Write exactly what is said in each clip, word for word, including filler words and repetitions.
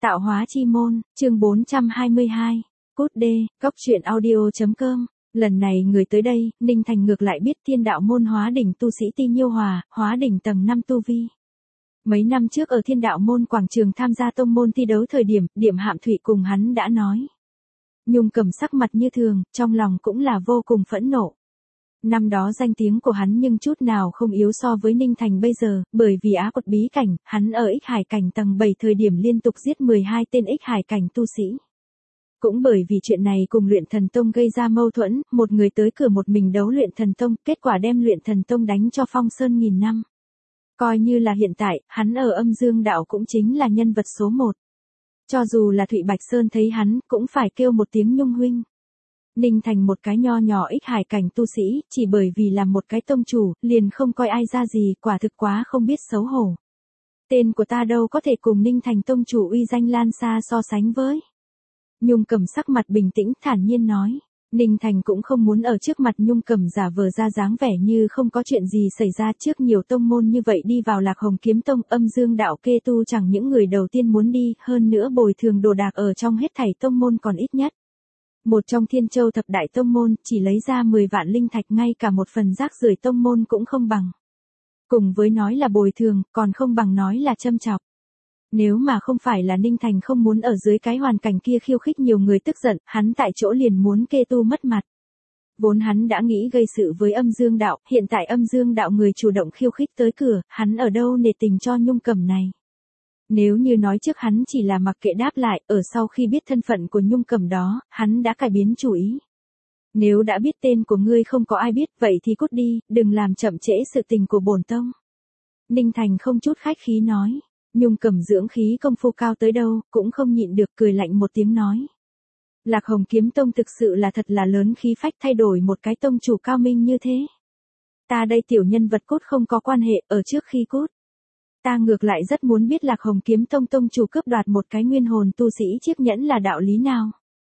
Tạo hóa chi môn, chương bốn trăm hai mươi hai. Cút đê, cóc truyện audio.com. Lần này người tới đây, Ninh Thành ngược lại biết thiên đạo môn hóa đỉnh tu sĩ Ti Nhiêu Hòa, hóa đỉnh tầng năm tu vi. Mấy năm trước ở thiên đạo môn quảng trường tham gia tông môn thi đấu thời điểm, Điểm Hạm Thủy cùng hắn đã nói. Nhung cầm sắc mặt như thường, trong lòng cũng là vô cùng phẫn nộ. Năm đó danh tiếng của hắn nhưng chút nào không yếu so với Ninh Thành bây giờ, bởi vì Á Quật bí cảnh, hắn ở Ích Hải cảnh tầng bảy thời điểm liên tục giết mười hai tên Ích Hải cảnh tu sĩ. Cũng bởi vì chuyện này cùng luyện thần tông gây ra mâu thuẫn, một người tới cửa một mình đấu luyện thần tông, kết quả đem luyện thần tông đánh cho phong sơn nghìn năm. Coi như là hiện tại, hắn ở âm dương đạo cũng chính là nhân vật số một. Cho dù là Thụy Bạch Sơn thấy hắn, cũng phải kêu một tiếng Nhung huynh. Ninh Thành một cái nho nhỏ Ích Hải cảnh tu sĩ, chỉ bởi vì làm một cái tông chủ, liền không coi ai ra gì, quả thực quá không biết xấu hổ. Tên của ta đâu có thể cùng Ninh Thành tông chủ uy danh lan xa so sánh với. Nhung cầm sắc mặt bình tĩnh thản nhiên nói. Ninh Thành cũng không muốn ở trước mặt Nhung cầm giả vờ ra dáng vẻ như không có chuyện gì xảy ra, trước nhiều tông môn như vậy đi vào Lạc Hồng kiếm tông, âm dương đạo kê tu chẳng những người đầu tiên muốn đi, hơn nữa bồi thường đồ đạc ở trong hết thảy tông môn còn ít nhất. Một trong Thiên Châu thập đại tông môn, chỉ lấy ra mười vạn linh thạch, ngay cả một phần rác rưởi tông môn cũng không bằng. Cùng với nói là bồi thường, còn không bằng nói là châm chọc. Nếu mà không phải là Ninh Thành không muốn ở dưới cái hoàn cảnh kia khiêu khích nhiều người tức giận, hắn tại chỗ liền muốn kê tu mất mặt. Vốn hắn đã nghĩ gây sự với âm dương đạo, hiện tại âm dương đạo người chủ động khiêu khích tới cửa, hắn ở đâu nể tình cho Nhung cầm này. Nếu như nói trước hắn chỉ là mặc kệ đáp lại, ở sau khi biết thân phận của Nhung cầm đó, hắn đã cải biến chủ ý. Nếu đã biết tên của ngươi không có ai biết, vậy thì cút đi, đừng làm chậm trễ sự tình của bổn tông. Ninh Thành không chút khách khí nói. Nhung cầm dưỡng khí công phu cao tới đâu, cũng không nhịn được cười lạnh một tiếng nói. Lạc Hồng kiếm tông thực sự là thật là lớn khí phách, thay đổi một cái tông chủ cao minh như thế. Ta đây tiểu nhân vật cốt không có quan hệ, ở trước khi cút. Ta ngược lại rất muốn biết Lạc Hồng kiếm tông tông chủ cướp đoạt một cái nguyên hồn tu sĩ chiếc nhẫn là đạo lý nào.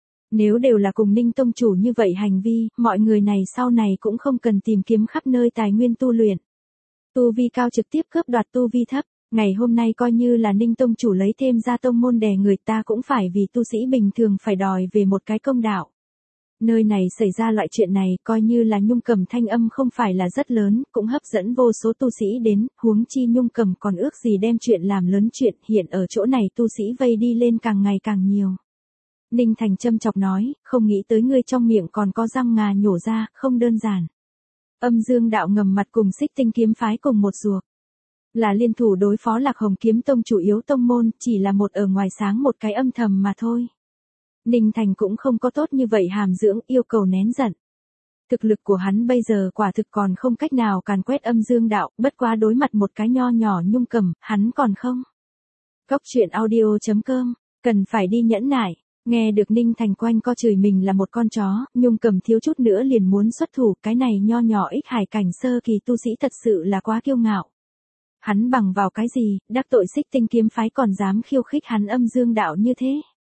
Nếu đều là cùng Ninh tông chủ như vậy hành vi, mọi người này sau này cũng không cần tìm kiếm khắp nơi tài nguyên tu luyện. Tu vi cao trực tiếp cướp đoạt tu vi thấp. Ngày hôm nay coi như là Ninh tông chủ lấy thêm ra tông môn đè người ta cũng phải vì tu sĩ bình thường phải đòi về một cái công đạo. Nơi này xảy ra loại chuyện này, coi như là Nhung cầm thanh âm không phải là rất lớn, cũng hấp dẫn vô số tu sĩ đến, huống chi Nhung cầm còn ước gì đem chuyện làm lớn chuyện, hiện ở chỗ này tu sĩ vây đi lên càng ngày càng nhiều. Ninh Thành châm chọc nói, không nghĩ tới ngươi trong miệng còn có răng ngà nhổ ra, không đơn giản. Âm dương đạo ngầm mặt cùng Xích Tinh kiếm phái cùng một ruột. Là liên thủ đối phó Lạc Hồng kiếm tông chủ yếu tông môn, chỉ là một ở ngoài sáng một cái âm thầm mà thôi. Ninh Thành cũng không có tốt như vậy hàm dưỡng, yêu cầu nén giận. Thực lực của hắn bây giờ quả thực còn không cách nào càn quét âm dương đạo, bất quá đối mặt một cái nho nhỏ Nhung cầm, hắn còn không. Cóc truyện audio.com, cần phải đi nhẫn nại. Nghe được Ninh Thành quanh co chửi mình là một con chó, Nhung cầm thiếu chút nữa liền muốn xuất thủ, cái này nho nhỏ Ích Hải cảnh sơ kỳ tu sĩ thật sự là quá kiêu ngạo. Hắn bằng vào cái gì, đắc tội Xích Tinh kiếm phái còn dám khiêu khích hắn âm dương đạo như thế.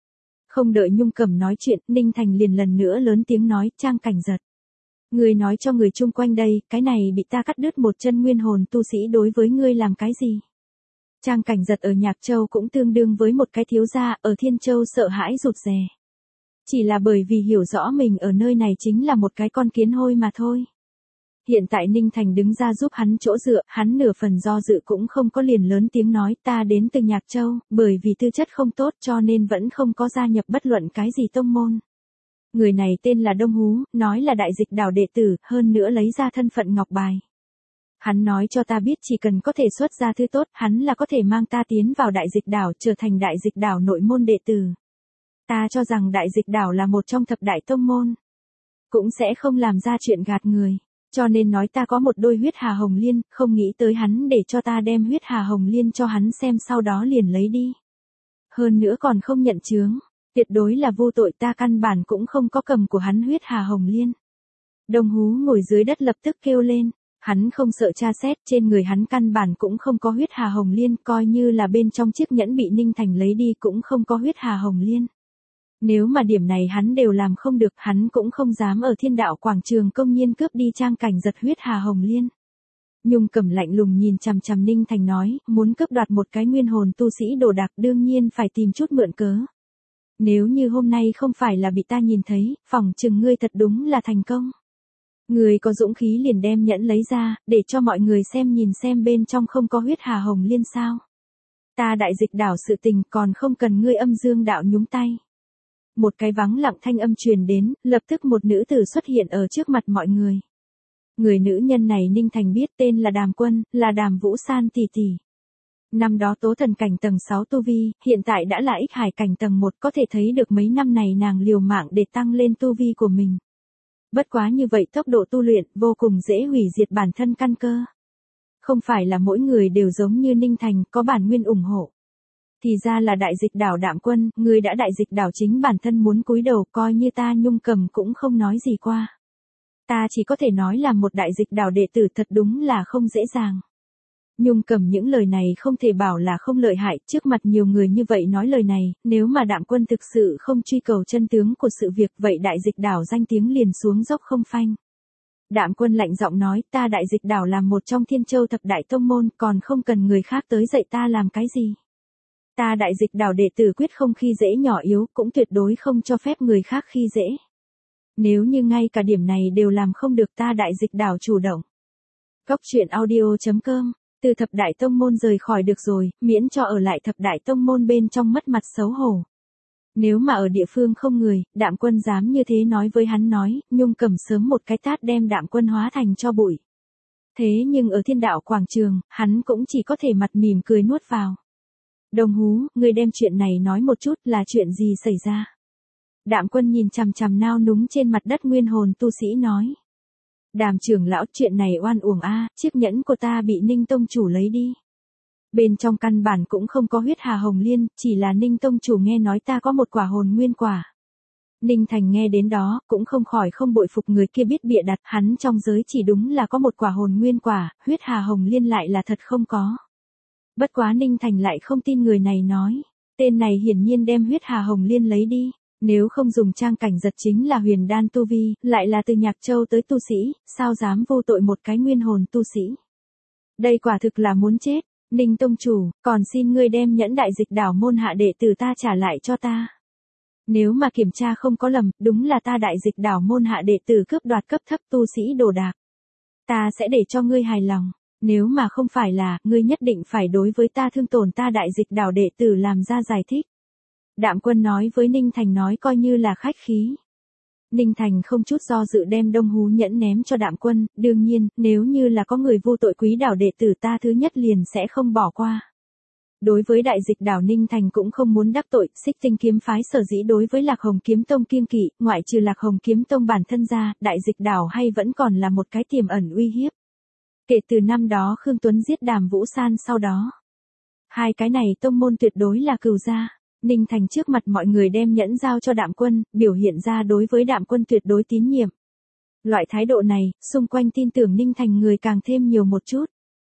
Không đợi Nhung cầm nói chuyện, Ninh Thành liền lần nữa lớn tiếng nói, Trang Cảnh Giật. Ngươi nói cho người chung quanh đây, cái này bị ta cắt đứt một chân nguyên hồn tu sĩ đối với ngươi làm cái gì? Trang Cảnh Giật ở Nhạc Châu cũng tương đương với một cái thiếu gia, ở Thiên Châu sợ hãi rụt rè. Chỉ là bởi vì hiểu rõ mình ở nơi này chính là một cái con kiến hôi mà thôi. Hiện tại Ninh Thành đứng ra giúp hắn chỗ dựa, hắn nửa phần do dự cũng không có, liền lớn tiếng nói, ta đến từ Nhạc Châu, bởi vì tư chất không tốt cho nên vẫn không có gia nhập bất luận cái gì tông môn. Người này tên là Đông Hú, nói là đại dịch đảo đệ tử, hơn nữa lấy ra thân phận ngọc bài. Hắn nói cho ta biết chỉ cần có thể xuất ra thứ tốt, hắn là có thể mang ta tiến vào đại dịch đảo, trở thành đại dịch đảo nội môn đệ tử. Ta cho rằng đại dịch đảo là một trong thập đại tông môn, cũng sẽ không làm ra chuyện gạt người. Cho nên nói ta có một đôi huyết hà hồng liên, không nghĩ tới hắn để cho ta đem huyết hà hồng liên cho hắn xem, sau đó liền lấy đi. Hơn nữa còn không nhận chướng, tuyệt đối là vô tội, ta căn bản cũng không có cầm của hắn huyết hà hồng liên. Đông Hú ngồi dưới đất lập tức kêu lên, hắn không sợ tra xét, trên người hắn căn bản cũng không có huyết hà hồng liên, coi như là bên trong chiếc nhẫn bị Ninh Thành lấy đi cũng không có huyết hà hồng liên. Nếu mà điểm này hắn đều làm không được, hắn cũng không dám ở Thiên Đạo quảng trường công nhiên cướp đi Trang Cảnh Giật huyết hà hồng liên. Nhung Cẩm lạnh lùng nhìn chằm chằm Ninh Thành nói, muốn cướp đoạt một cái nguyên hồn tu sĩ đồ đạc đương nhiên phải tìm chút mượn cớ. Nếu như hôm nay không phải là bị ta nhìn thấy, phỏng chừng ngươi thật đúng là thành công. Ngươi có dũng khí liền đem nhẫn lấy ra, để cho mọi người xem nhìn xem bên trong không có huyết hà hồng liên sao. Ta đại dịch đảo sự tình còn không cần ngươi âm dương đạo nhúng tay. Một cái vắng lặng thanh âm truyền đến, lập tức một nữ tử xuất hiện ở trước mặt mọi người. Người nữ nhân này Ninh Thành biết tên là Đàm Quân, là Đàm Vũ San tỷ tỷ. Năm đó tố thần cảnh tầng sáu tu vi, hiện tại đã là ích hải cảnh tầng một, có thể thấy được mấy năm này nàng liều mạng để tăng lên tu vi của mình. Bất quá như vậy tốc độ tu luyện vô cùng dễ hủy diệt bản thân căn cơ. Không phải là mỗi người đều giống như Ninh Thành có bản nguyên ủng hộ. Thì ra là đại dịch đảo Đạm Quân, người đã đại dịch đảo chính bản thân muốn cúi đầu, coi như ta Nhung Cẩm cũng không nói gì qua. Ta chỉ có thể nói là một đại dịch đảo đệ tử thật đúng là không dễ dàng. Nhung Cẩm những lời này không thể bảo là không lợi hại, trước mặt nhiều người như vậy nói lời này, nếu mà Đạm Quân thực sự không truy cầu chân tướng của sự việc, vậy đại dịch đảo danh tiếng liền xuống dốc không phanh. Đạm Quân lạnh giọng nói, ta đại dịch đảo là một trong Thiên Châu thập đại tông môn, còn không cần người khác tới dạy ta làm cái gì. Ta đại dịch đảo đệ tử quyết không khi dễ nhỏ yếu, cũng tuyệt đối không cho phép người khác khi dễ. Nếu như ngay cả điểm này đều làm không được, ta đại dịch đảo chủ động. Cốc truyện audio chấm com, từ thập đại tông môn rời khỏi được rồi, miễn cho ở lại thập đại tông môn bên trong mất mặt xấu hổ. Nếu mà ở địa phương không người, Đạm Quân dám như thế nói với hắn nói, Nhung Cẩm sớm một cái tát đem Đạm Quân hóa thành cho bụi. Thế nhưng ở Thiên Đạo quảng trường, hắn cũng chỉ có thể mặt mỉm cười nuốt vào. Đồng Hú, ngươi đem chuyện này nói một chút, là chuyện gì xảy ra? Đạm Quân nhìn chằm chằm nao núng trên mặt đất nguyên hồn tu sĩ nói. Đàm trưởng lão, chuyện này oan uổng a, chiếc nhẫn của ta bị Ninh tông chủ lấy đi. Bên trong căn bản cũng không có huyết hà hồng liên, chỉ là Ninh tông chủ nghe nói ta có một quả hồn nguyên quả. Ninh Thành nghe đến đó, cũng không khỏi không bội phục người kia biết bịa đặt, hắn trong giới chỉ đúng là có một quả hồn nguyên quả, huyết hà hồng liên lại là thật không có. Bất quá Ninh Thành lại không tin người này nói, tên này hiển nhiên đem huyết hà hồng liên lấy đi. Nếu không dùng trang cảnh giật chính là huyền đan tu vi, lại là từ Nhạc Châu tới tu sĩ, sao dám vô tội một cái nguyên hồn tu sĩ. Đây quả thực là muốn chết. Ninh tông chủ, còn xin ngươi đem nhẫn đại dịch đảo môn hạ đệ tử ta trả lại cho ta. Nếu mà kiểm tra không có lầm, đúng là ta đại dịch đảo môn hạ đệ tử cướp đoạt cấp thấp tu sĩ đồ đạc. Ta sẽ để cho ngươi hài lòng. Nếu mà không phải là, ngươi nhất định phải đối với ta thương tổn ta đại dịch đảo đệ tử làm ra giải thích. Đạm Quân nói với Ninh Thành nói coi như là khách khí. Ninh Thành không chút do dự đem Đông Hú nhẫn ném cho Đạm Quân, đương nhiên, nếu như là có người vô tội quý đảo đệ tử ta thứ nhất liền sẽ không bỏ qua. Đối với đại dịch đảo Ninh Thành cũng không muốn đắc tội, Xích Tinh kiếm phái sở dĩ đối với Lạc Hồng kiếm tông kiêng kỵ, ngoại trừ Lạc Hồng kiếm tông bản thân ra, đại dịch đảo hay vẫn còn là một cái tiềm ẩn uy hiếp. Kể từ năm đó Khương Tuấn giết Đàm Vũ San sau đó, hai cái này tông môn tuyệt đối là cừu gia. Ninh Thành trước mặt mọi người đem nhẫn giao cho Đạm Quân, biểu hiện ra đối với Đạm Quân tuyệt đối tín nhiệm. Loại thái độ này, xung quanh tin tưởng Ninh Thành người càng thêm nhiều một chút.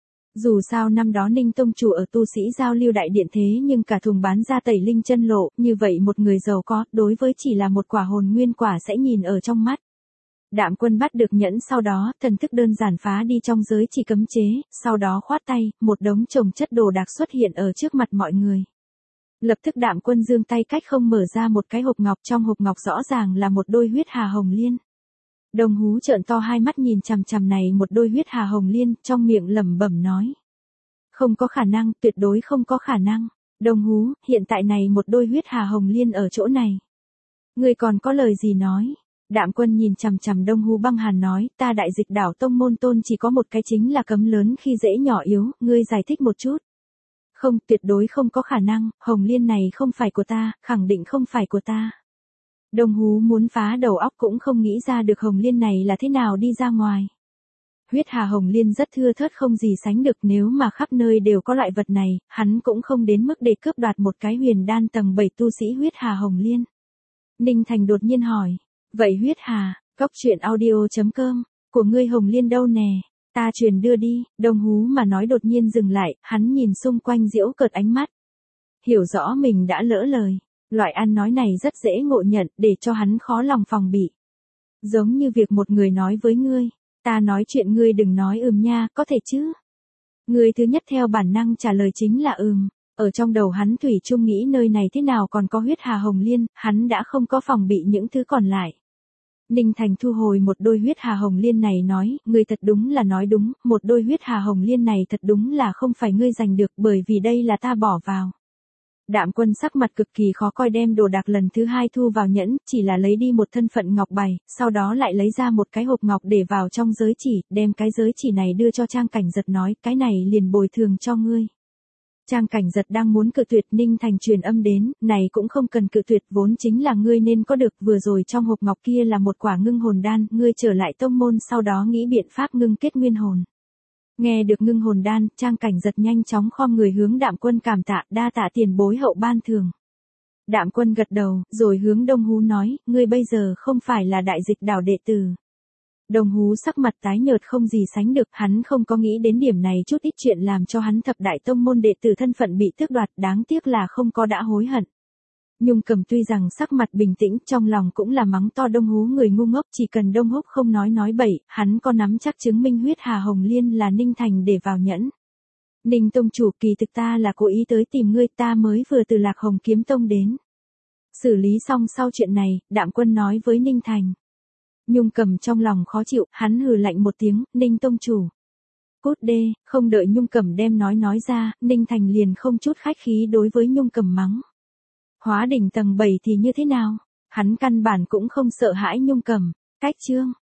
Dù sao năm đó Ninh tông chủ ở tu sĩ giao lưu đại điện thế nhưng cả thùng bán ra tẩy linh chân lộ, như vậy một người giàu có, đối với chỉ là một quả hồn nguyên quả sẽ nhìn ở trong mắt. Đạm Quân bắt được nhẫn sau đó, thần thức đơn giản phá đi trong giới chỉ cấm chế, sau đó khoát tay, một đống chồng chất đồ đạc xuất hiện ở trước mặt mọi người. Lập tức Đạm Quân giương tay cách không mở ra một cái hộp ngọc, trong hộp ngọc rõ ràng là một đôi huyết hà hồng liên. Đồng Hú trợn to hai mắt nhìn chằm chằm này một đôi huyết hà hồng liên, trong miệng lẩm bẩm nói. Không có khả năng, tuyệt đối không có khả năng. Đồng Hú, hiện tại này một đôi huyết hà hồng liên ở chỗ này. Ngươi còn có lời gì nói? Đạm Quân nhìn chằm chằm Đông Hú băng hàn nói, ta đại dịch đảo tông môn tôn chỉ có một cái chính là cấm lớn khi dễ nhỏ yếu, ngươi giải thích một chút. Không, tuyệt đối không có khả năng, hồng liên này không phải của ta, khẳng định không phải của ta. Đông Hú muốn phá đầu óc cũng không nghĩ ra được hồng liên này là thế nào đi ra ngoài. Huyết hà hồng liên rất thưa thớt không gì sánh được, nếu mà khắp nơi đều có loại vật này, hắn cũng không đến mức để cướp đoạt một cái huyền đan tầng bảy tu sĩ huyết hà hồng liên. Ninh Thành đột nhiên hỏi, vậy huyết hà, cốc truyện audio chấm com, của ngươi hồng liên đâu nè? Ta truyền đưa đi. Đông Hú mà nói đột nhiên dừng lại, hắn nhìn xung quanh giễu cợt ánh mắt. Hiểu rõ mình đã lỡ lời. Loại ăn nói này rất dễ ngộ nhận, để cho hắn khó lòng phòng bị. Giống như việc một người nói với ngươi, Ta nói chuyện ngươi đừng nói ừm nha, có thể chứ? Người thứ nhất theo bản năng trả lời chính là ừm. Ở trong đầu hắn thủy chung nghĩ nơi này thế nào còn có huyết hà hồng liên, hắn đã không có phòng bị những thứ còn lại. Ninh Thành thu hồi một đôi huyết hà hồng liên này nói, ngươi thật đúng là nói đúng, một đôi huyết hà hồng liên này thật đúng là không phải ngươi giành được bởi vì đây là ta bỏ vào. Đạm Quân sắc mặt cực kỳ khó coi đem đồ đạc lần thứ hai thu vào nhẫn, chỉ là lấy đi một thân phận ngọc bày, sau đó lại lấy ra một cái hộp ngọc để vào trong giới chỉ, đem cái giới chỉ này đưa cho Trang Cảnh Giật nói, cái này liền bồi thường cho ngươi. Trang Cảnh Giật đang muốn cự tuyệt, Ninh Thành truyền âm đến, này cũng không cần cự tuyệt, vốn chính là ngươi nên có được, vừa rồi trong hộp ngọc kia là một quả ngưng hồn đan, ngươi trở lại tông môn sau đó nghĩ biện pháp ngưng kết nguyên hồn. Nghe được ngưng hồn đan, Trang Cảnh Giật nhanh chóng khom người hướng Đạm Quân cảm tạ, đa tạ tiền bối hậu ban thường. Đạm Quân gật đầu, rồi hướng Đông Hú nói, ngươi bây giờ không phải là đại dịch đảo đệ tử. Đông Hú sắc mặt tái nhợt không gì sánh được, hắn không có nghĩ đến điểm này, chút ít chuyện làm cho hắn thập đại tông môn đệ tử thân phận bị tước đoạt, đáng tiếc là không có đã hối hận. Nhung Cầm tuy rằng sắc mặt bình tĩnh, trong lòng cũng là mắng to Đông Hú người ngu ngốc, chỉ cần Đông Húc không nói nói bậy, hắn có nắm chắc chứng minh huyết hà hồng liên là Ninh Thành để vào nhẫn. Ninh tông chủ, kỳ thực ta là cố ý tới tìm ngươi, ta mới vừa từ Lạc Hồng Kiếm Tông đến. Xử lý xong sau chuyện này, Đạm Quân nói với Ninh Thành. Nhung Cầm trong lòng khó chịu, hắn hừ lạnh một tiếng, Ninh tông chủ. Cút đê, không đợi Nhung Cầm đem nói nói ra, Ninh Thành liền không chút khách khí đối với Nhung Cầm mắng. Hóa đỉnh tầng bảy thì như thế nào? Hắn căn bản cũng không sợ hãi Nhung Cầm. Cách chương.